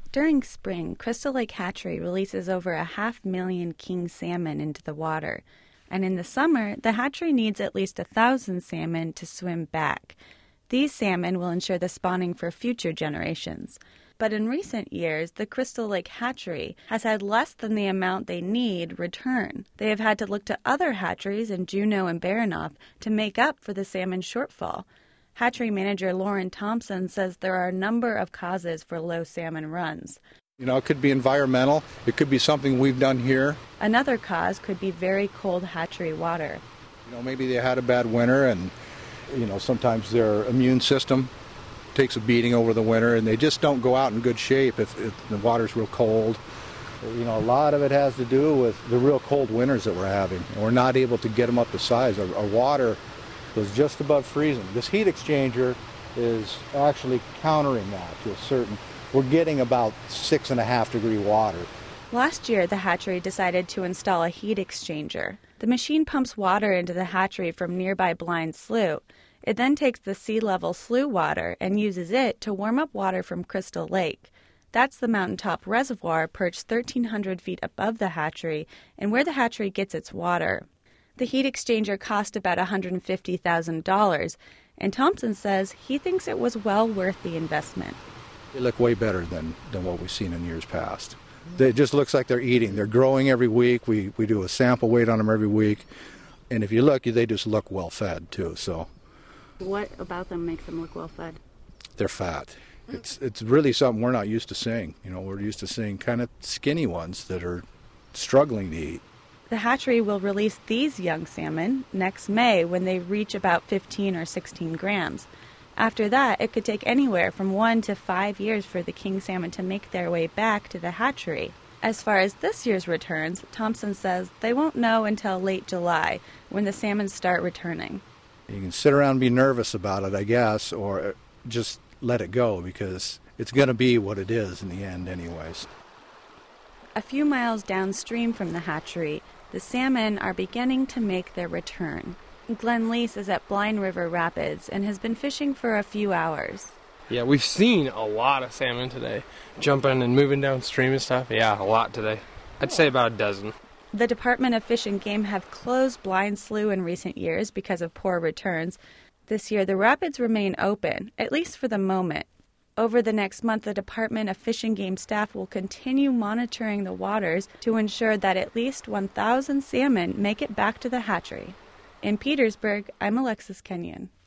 During spring, Crystal Lake Hatchery releases over 500,000 king salmon into the water. And in the summer, the hatchery needs at least 1,000 salmon to swim back. These salmon will ensure the spawning for future generations. But in recent years, the Crystal Lake Hatchery has had less than the amount they need return. They have had to look to other hatcheries in Juneau and Baranof to make up for the salmon shortfall. Hatchery manager Lauren Thompson says there are a number of causes for low salmon runs. It could be environmental. It could be something we've done here. Another cause could be very cold hatchery water. Maybe they had a bad winter and, sometimes their immune system takes a beating over the winter and they just don't go out in good shape if the water's real cold. A lot of it has to do with the real cold winters that we're having. We're not able to get them up to size. Our water was just above freezing. This heat exchanger is actually countering that to a certain. We're getting about 6.5 degree water. Last year, the hatchery decided to install a heat exchanger. The machine pumps water into the hatchery from nearby Blind Slough. It then takes the sea-level slough water and uses it to warm up water from Crystal Lake. That's the mountaintop reservoir perched 1,300 feet above the hatchery and where the hatchery gets its water. The heat exchanger cost about $150,000, and Thompson says he thinks it was well worth the investment. They look way better than what we've seen in years past. It just looks like they're eating. They're growing every week. We do a sample weight on them every week. And if you look, they just look well fed, too. So, what about them makes them look well fed? They're fat. It's really something we're not used to seeing. We're used to seeing kind of skinny ones that are struggling to eat. The hatchery will release these young salmon next May when they reach about 15 or 16 grams. After that, it could take anywhere from 1 to 5 years for the king salmon to make their way back to the hatchery. As far as this year's returns, Thompson says they won't know until late July when the salmon start returning. You can sit around and be nervous about it, I guess, or just let it go because it's going to be what it is in the end anyways. A few miles downstream from the hatchery, the salmon are beginning to make their return. Glenn Lease is at Blind River Rapids and has been fishing for a few hours. Yeah, we've seen a lot of salmon today, jumping and moving downstream and stuff. Yeah, a lot today. I'd say about a dozen. The Department of Fish and Game have closed Blind Slough in recent years because of poor returns. This year, the rapids remain open, at least for the moment. Over the next month, the Department of Fish and Game staff will continue monitoring the waters to ensure that at least 1,000 salmon make it back to the hatchery. In Petersburg, I'm Alexis Kenyon.